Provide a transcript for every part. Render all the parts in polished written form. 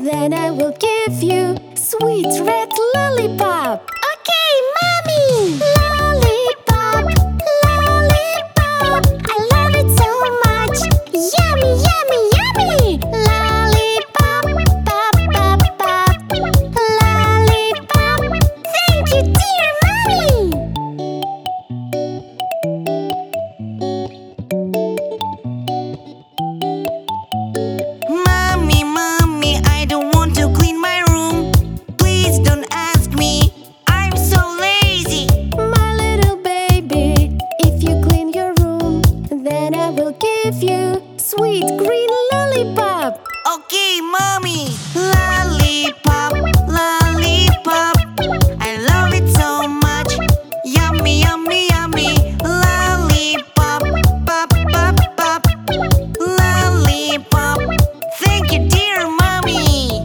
then I will give you sweet red lollipop. Okay, mommy! Lollipop, lollipop, I love it so much. Yummy, yummy, yummy! Lollipop, pop, pop, pop. Lollipop. Thank you, dear mommy! Mommy, mommy, I don't want to clean my room. Please don't ask me. I'm so lazy. My little baby, if you clean your room, then I will give you sweet green lollipop. Okay, mommy. Lollipop, lollipop, I love it so much. Yummy, yummy, yummy. Lollipop, pop, pop, pop. Lollipop. Thank you, dear mommy.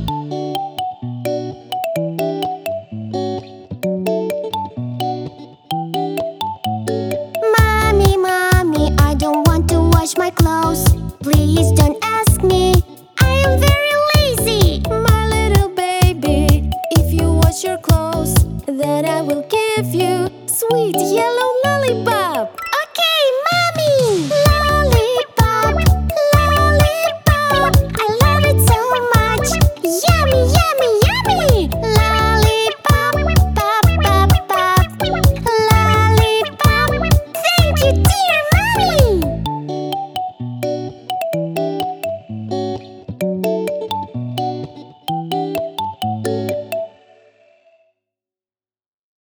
Mommy, mommy, I don't want to wash my clothes. Please don't ask me. I am very lazy. My little baby, if you wash your clothes, then I will give you sweet yellow